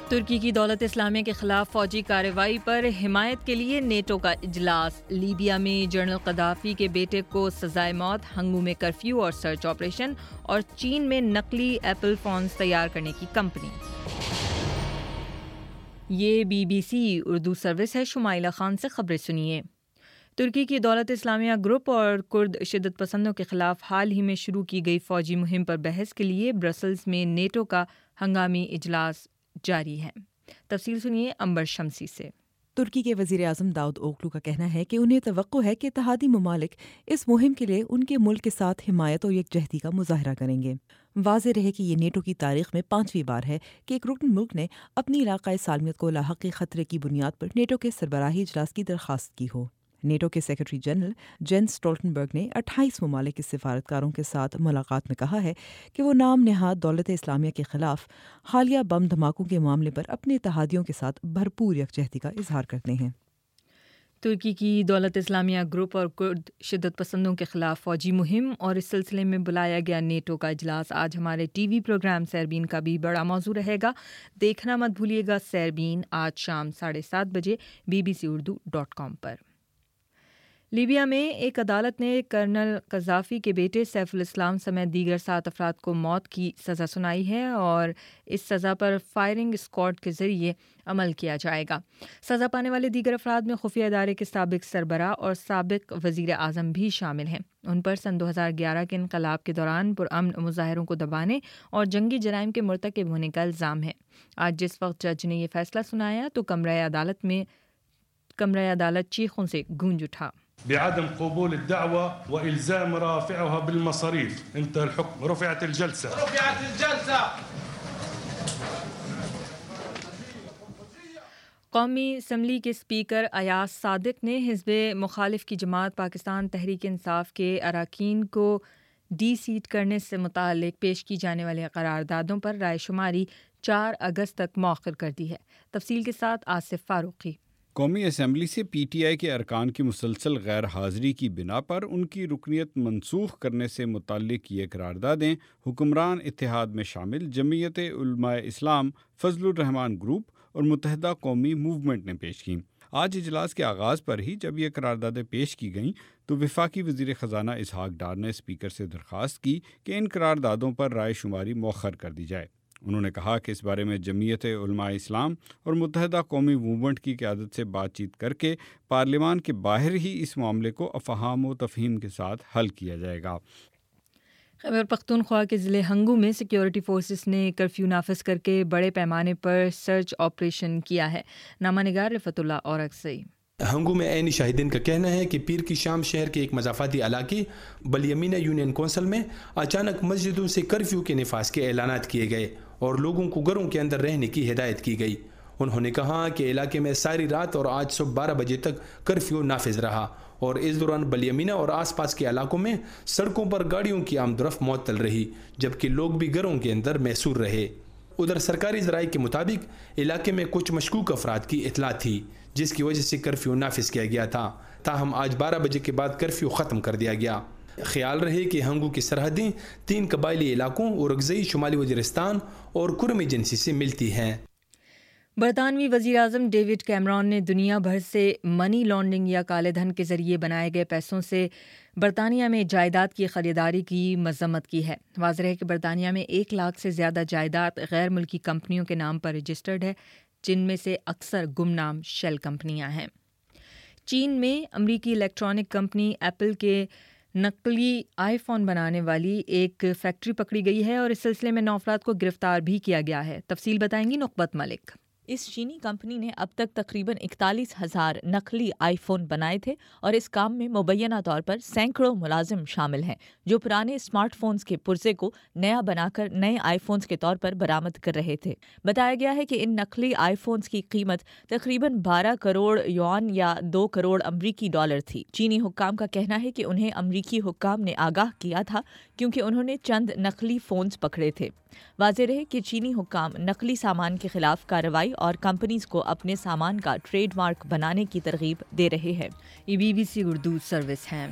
ترکی کی دولت اسلامیہ کے خلاف فوجی کارروائی پر حمایت کے لیے نیٹو کا اجلاس۔ لیبیا میں جنرل قذافی کے بیٹے کو سزائے موت، ہنگو میں کرفیو اور سرچ آپریشن، اور چین میں نقلی ایپل فونز تیار کرنے کی کمپنی۔ یہ BBC اردو سروس ہے۔ شمائلہ خان سے خبریں سنیے۔ ترکی کی دولت اسلامیہ گروپ اور کرد شدت پسندوں کے خلاف حال ہی میں شروع کی گئی فوجی مہم پر بحث کے لیے برسلز میں نیٹو کا ہنگامی اجلاس جاری ہے۔ تفصیل سنیے انبر شمسی سے۔ ترکی کے وزیر اعظم داؤد اوغلو کا کہنا ہے کہ انہیں توقع ہے کہ اتحادی ممالک اس مہم کے لیے ان کے ملک کے ساتھ حمایت اور یکجہتی کا مظاہرہ کریں گے۔ واضح رہے کہ یہ نیٹو کی تاریخ میں 5ویں بار ہے کہ ایک رکن ملک نے اپنی علاقائی سالمیت کو لاحقی خطرے کی بنیاد پر نیٹو کے سربراہی اجلاس کی درخواست کی ہو۔ نیٹو کے سیکرٹری جنرل جینس اسٹولٹنبرگ نے 28 ممالک کے سفارتکاروں کے ساتھ ملاقات میں کہا ہے کہ وہ نام نہاد دولت اسلامیہ کے خلاف حالیہ بم دھماکوں کے معاملے پر اپنے اتحادیوں کے ساتھ بھرپور یکجہتی کا اظہار کرتے ہیں۔ ترکی کی دولت اسلامیہ گروپ اور کرد شدت پسندوں کے خلاف فوجی مہم اور اس سلسلے میں بلایا گیا نیٹو کا اجلاس آج ہمارے ٹی وی پروگرام سیربین کا بھی بڑا موضوع رہے گا۔ دیکھنا مت بھولیے گا سیربین آج شام 7:30 بجے bbcurdu.com پر۔ لیبیا میں ایک عدالت نے کرنل قذافی کے بیٹے سیف الاسلام سمیت دیگر 7 افراد کو موت کی سزا سنائی ہے اور اس سزا پر فائرنگ اسکواڈ کے ذریعے عمل کیا جائے گا۔ سزا پانے والے دیگر افراد میں خفیہ ادارے کے سابق سربراہ اور سابق وزیر اعظم بھی شامل ہیں۔ ان پر سن 2011 کے انقلاب کے دوران پرامن مظاہروں کو دبانے اور جنگی جرائم کے مرتکب ہونے کا الزام ہے۔ آج جس وقت جج نے یہ فیصلہ سنایا تو کمرہ عدالت چیخوں سے گونج اٹھا۔ بعدم قبول الدعوة وإلزام رافعها بالمصاريف. انتهى الحكم. رفعت الجلسة. قومی اسمبلی کے اسپیکر ایاز صادق نے حزب مخالف کی جماعت پاکستان تحریک انصاف کے اراکین کو ڈی سیٹ کرنے سے متعلق پیش کی جانے والے قراردادوں پر رائے شماری 4 اگست تک مؤخر کر دی ہے۔ تفصیل کے ساتھ آصف فاروقی۔ قومی اسمبلی سے پی ٹی آئی کے ارکان کی مسلسل غیر حاضری کی بنا پر ان کی رکنیت منسوخ کرنے سے متعلق یہ قراردادیں حکمران اتحاد میں شامل جمعیت علماء اسلام، فضل الرحمان گروپ اور متحدہ قومی موومنٹ نے پیش کیں۔ آج اجلاس کے آغاز پر ہی جب یہ قراردادیں پیش کی گئیں تو وفاقی وزیر خزانہ اسحاق ڈار نے اسپیکر سے درخواست کی کہ ان قراردادوں پر رائے شماری مؤخر کر دی جائے۔ انہوں نے کہا کہ اس بارے میں جمعیت علماء اسلام اور متحدہ قومی موومنٹ کی قیادت سے بات چیت کر کے پارلیمان کے باہر ہی اس معاملے کو افہام و تفہیم کے ساتھ حل کیا جائے گا۔ خیبر پختونخوا کے ضلع ہنگو میں سیکیورٹی فورسز نے کرفیو نافذ کر کے بڑے پیمانے پر سرچ آپریشن کیا ہے۔ نامہ نگار رفعت اللہ اورکزئی۔ ہنگو میں عینی شاہدین کا کہنا ہے کہ پیر کی شام شہر کے ایک مضافاتی علاقے بلیمینہ یونین کونسل میں اچانک مسجدوں سے کرفیو کے نفاذ کے اعلانات کیے گئے اور لوگوں کو گھروں کے اندر رہنے کی ہدایت کی گئی۔ انہوں نے کہا کہ علاقے میں ساری رات اور آج صبح 12 بجے تک کرفیو نافذ رہا اور اس دوران بلیمینہ اور آس پاس کے علاقوں میں سڑکوں پر گاڑیوں کی آمد و رفت معطل رہی، جبکہ لوگ بھی گھروں کے اندر محصور رہے۔ ادھر سرکاری ذرائع کے مطابق علاقے میں کچھ مشکوک افراد کی اطلاع تھی جس کی وجہ سے کرفیو نافذ کیا گیا تھا، تاہم آج 12 بجے کے بعد کرفیو ختم کر دیا گیا۔ خیال رہے کہ ہنگو کی سرحدیں 3 قبائلی علاقوں اورکزئی، شمالی وزیرستان اور کرم ایجنسی سے ملتی ہیں۔ برطانوی وزیر اعظم ڈیوڈ کیمرون نے دنیا بھر سے منی لانڈرنگ یا کالے دھن کے ذریعے بنائے گئے پیسوں سے برطانیہ میں جائیداد کی خریداری کی مذمت کی ہے۔ واضح ہے کہ برطانیہ میں 1 لاکھ سے زیادہ جائیداد غیر ملکی کمپنیوں کے نام پر رجسٹرڈ ہے، جن میں سے اکثر گمنام شیل کمپنیاں ہیں۔ چین میں امریکی الیکٹرانک کمپنی ایپل کے نقلی آئی فون بنانے والی ایک فیکٹری پکڑی گئی ہے اور اس سلسلے میں 9 افراد کو گرفتار بھی کیا گیا ہے۔ تفصیل بتائیں گی نقبت ملک۔ اس چینی کمپنی نے اب تک تقریباً 41,000 نقلی آئی فون بنائے تھے اور اس کام میں مبینہ طور پر سینکڑوں ملازم شامل ہیں جو پرانے اسمارٹ فونز کے پرزے کو نیا بنا کر نئے آئی فونز کے طور پر برآمد کر رہے تھے۔ بتایا گیا ہے کہ ان نقلی آئی فونز کی قیمت تقریباً 12 کروڑ یوان یا 2 کروڑ امریکی ڈالر تھی۔ چینی حکام کا کہنا ہے کہ انہیں امریکی حکام نے آگاہ کیا تھا کیونکہ انہوں نے چند نقلی فونز پکڑے تھے۔ واضح رہے کہ چینی حکام نقلی سامان کے خلاف کارروائی اور کمپنیز کو اپنے سامان کا ٹریڈ مارک بنانے کی ترغیب دے رہے ہیں۔ یہ BBC اردو سروس ہے۔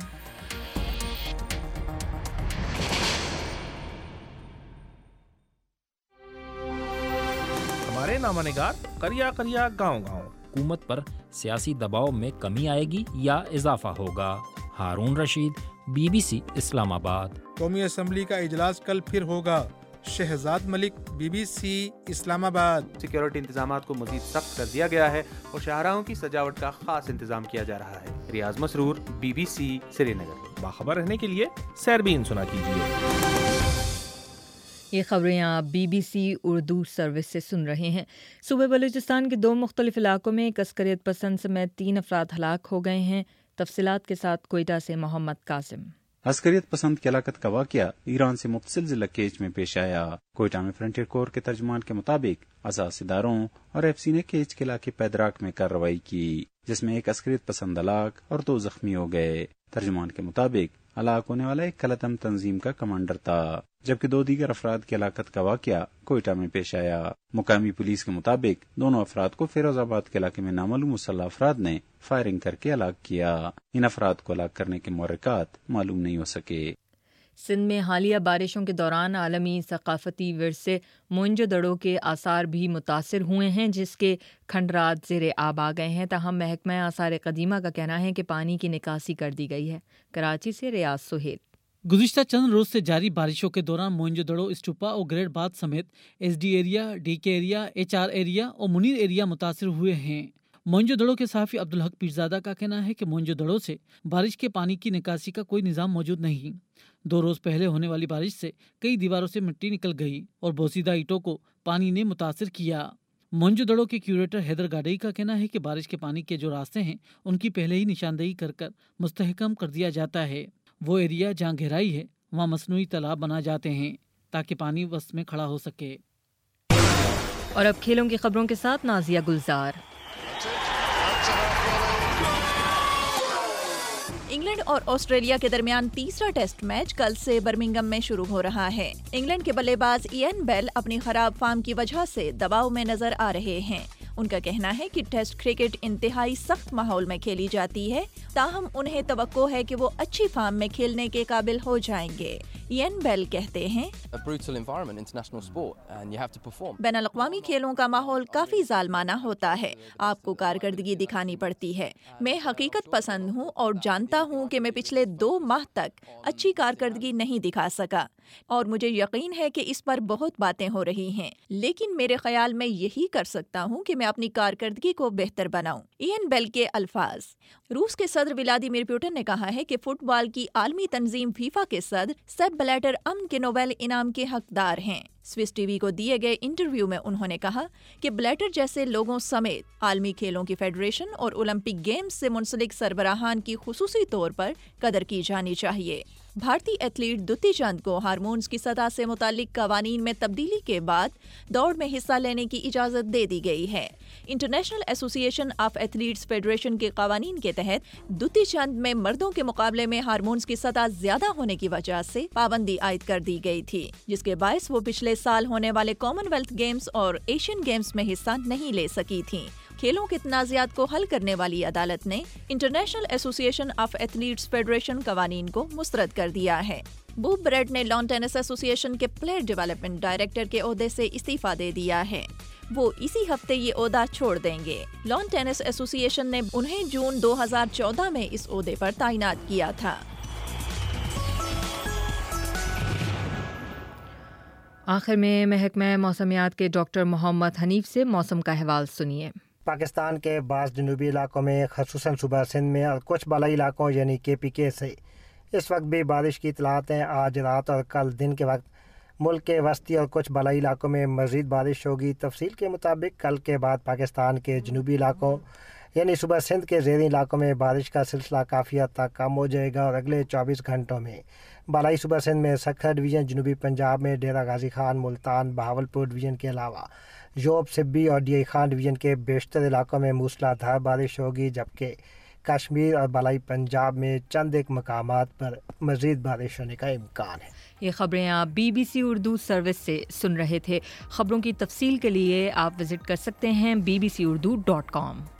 ہمارے रहे नामानिगार करिया करिया गाँव गाँव। हुकूमत पर सियासी दबाव में कमी आएगी या इजाफा होगा? हारून रशीद, BBC इस्लामाबाद। कौमी असम्बली का इजलास कल फिर होगा। शहजाद मलिक, BBC इस्लामाबाद। सिक्योरिटी इंतजामात को मजीद सख्त कर दिया गया है और शाहराहों की सजावट का खास इंतजाम किया जा रहा है। रियाज मसरूर, BBC श्रीनगर। बाखबर रहने के लिए सैरबीन सुना कीजिए। ये खबरें आप BBC उर्दू सर्विस से सुन रहे हैं। सूबे बलूचिस्तान के 2 मुख्तलिफ इलाकों में एक अस्करियत पसंद समेत 3 अफराद हलाक हो गए हैं। तफसीलात के साथ कोयटा से मोहम्मद कासिम। अस्करियत पसंद की हलाकत का वाकया ईरान से मुफसिल जिला केच में पेश आया। कोयटा में फ्रंटियर कोर के तर्जुमान के मुताबिक असास इदारों और FC ने केच के इलाके पैदराक में कार्रवाई की, जिसमें एक अस्करियत पसंद हलाक और 2 जख्मी हो गए। तर्जुमान के मुताबिक हलाक होने वाला एक कलतम तंजीम का कमांडर था, जबकि 2 दीगर अफराद की हलाकत का वाकया कोयटा में पेश आया। मुकामी पुलिस के मुताबिक दोनों अफराद को फिरोजाबाद के इलाके में नामालूम मुसल्लह अफराद ने फायरिंग करके हलाक किया। इन अफराद को हलाक करने के मुहर्रिकात मालूम नहीं हो सके। सिंध में हालिया बारिशों के दौरान आलमी सकाफती विरसे मोइंजोदड़ो के आसार भी मुतासर हुए हैं, जिसके खंडरात ज़ेरे आब आ गए हैं। ताहम महकमा आसार कदीमा का कहना है कि पानी की निकासी कर दी गई है। कराची से रियाज सुहेल। गुज़िश्ता चंद रोज से जारी बारिशों के दौरान मोइंजोदड़ो, स्टूपा और ग्रेड बाद समेत SD area, DK area, HR area और मुनीर एरिया मुतासर हुए हैं। मोइंजोदड़ो के सहाफ़ी अब्दुल हक पीरजादा का कहना है कि मोइंजोदड़ो से बारिश के पानी की निकासी का कोई निज़ाम मौजूद नहीं। 2 रोज़ पहले होने वाली बारिश से कई दीवारों से मिट्टी निकल गई और बोसीदा ईंटों को पानी ने मुतासर किया। मोइंजोदड़ो के क्यूरेटर हैदर गाडई का कहना है कि बारिश के पानी के जो रास्ते हैं उनकी पहले ही निशानदेही कर मुस्तहकम कर दिया जाता है। वो एरिया जहाँ गहराई है वहाँ मसनूई तालाब बना जाते हैं ताकि पानी वस में खड़ा हो सके। और अब खेलों की खबरों के साथ नाजिया गुलजार। इंग्लैंड और ऑस्ट्रेलिया के दरमियान तीसरा टेस्ट मैच कल से बर्मिंघम में शुरू हो रहा है। इंग्लैंड के बल्लेबाज इयन बेल अपनी खराब फॉर्म की वजह से दबाव में नजर आ रहे हैं। उनका कहना है कि टेस्ट क्रिकेट इंतहाई सख्त माहौल में खेली जाती है, ताहम उन्हें तवक्को है कि वो अच्छी फॉर्म में खेलने के काबिल हो जाएंगे। इयन बेल कहते हैं, बैनुल-अक़वामी खेलों का माहौल काफी जालमाना होता है, आपको कारकर्दगी दिखानी पड़ती है। मैं हकीकत पसंद हूँ और जानता हूँ कि मैं पिछले 2 माह तक अच्छी कारकर्दगी नहीं दिखा सका और मुझे यकीन है कि इस पर बहुत बातें हो रही हैं, लेकिन मेरे ख्याल में यही कर सकता हूँ कि मैं अपनी कारकर्दगी को बेहतर बनाऊं। इयन बेल के अल्फाज। रूस के सदर व्लादिमीर पुतिन ने कहा है कि फुटबॉल की आलमी तंजीम फीफा के सदर सेप ब्लैटर अमन के नोबेल इनाम के हकदार हैं। स्विस टीवी को दिए गए इंटरव्यू में उन्होंने कहा कि ब्लैटर जैसे लोगों समेत आलमी खेलों की फेडरेशन और ओलंपिक गेम्स से मुंसलिक सरबराहान की खुसूसी तौर पर कदर की जानी चाहिए। भारतीय एथलीट दुती चंद को हार्मोन्स की सतह से मुतालिक कवानीन में तब्दीली के बाद दौड़ में हिस्सा लेने की इजाज़त दे दी गई है। International association of athletes federation के कवानीन के तहत दुती चंद में मर्दों के मुकाबले में हार्मोन्स की सतह ज्यादा होने की वजह से पाबंदी आयद कर दी गई थी, जिसके बायस वो पिछले साल होने वाले कॉमनवेल्थ गेम्स और एशियन गेम्स में हिस्सा नहीं ले सकी थी। खेलों के तनाज़ात को हल करने वाली अदालत ने international association of athletes federation कवानीन को मुस्तरद कर दिया है। बूब ब्रेड ने लॉन टेनिस एसोसिएशन के प्लेयर डेवलपमेंट डायरेक्टर के ओहदे से इस्तीफा दे दिया है। वो इसी हफ्ते ये ओहदा छोड़ देंगे। लॉन टेनिस एसोसिएशन ने उन्हें जून 2014 में इस ओहदे पर तैनात किया था। आखिर में महकमा मौसमियात के डॉक्टर मोहम्मद हनीफ से मौसम का अहवाल सुनिए। पाकिस्तान के बाज़ जनूबी इलाकों में ख़ुसूसन सूबा सिंध में और कुछ बलाई इलाकों यानी KPK से इस वक्त भी बारिश की इतलात हैं। आज रात और कल दिन के वक्त मुल्क के वस्ती और कुछ बलाई इलाकों में मज़ीद बारिश होगी। तफसील के मुताबिक कल के बाद पाकिस्तान के जनूबी इलाकों यानी सूबा सिंध के ज़ेरी इलाकों में बारिश का सिलसिला काफ़ी हद तक कम हो जाएगा और अगले 24 घंटों में बालाई सूबा सिंध में सखर डिवीज़न, जनूबी पंजाब में डेरा गाजी खान, मुल्तान, बहावलपुर डिवीज़न के अलावा जोब, सिब्बी और DI खान डिवीज़न के बेशतर इलाकों में मूसलाधार बारिश होगी, जबकि कश्मीर और बालाई पंजाब में चंद एक मकामात पर मज़ीद बारिश होने का इम्कान है। ये खबरें आप BBC उर्दू सर्विस से सुन रहे थे। खबरों की तफसील के लिए आप विज़िट कर सकते हैं bbcurdu.com।